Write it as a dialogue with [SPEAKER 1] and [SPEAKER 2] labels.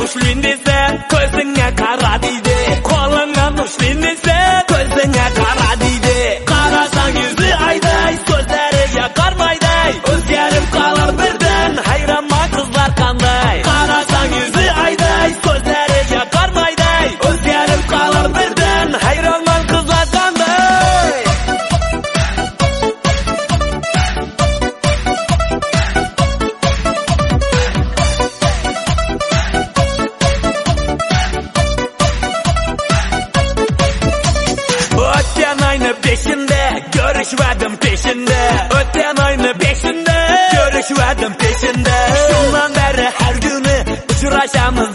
[SPEAKER 1] ushlayın dese ko'zingga qara deydi. Qo'lingdan ushlayın dese ko'zingga qara deydi. Qarasang yuzi ayday, so'zlariga qarmayday, o'zgarib qolar birdan, hayronman qizlar qanday. Qarasang yuzi ayday, so'zlariga qarmayday, o'zgarib qolar birdan, hayronman qizlar qanday. O'tgan ayni 5'inde görüşmedim peşinde. O'tgan ayni 5'inde görüşmedim peşinde. Şundan beri her günü uçuraşamız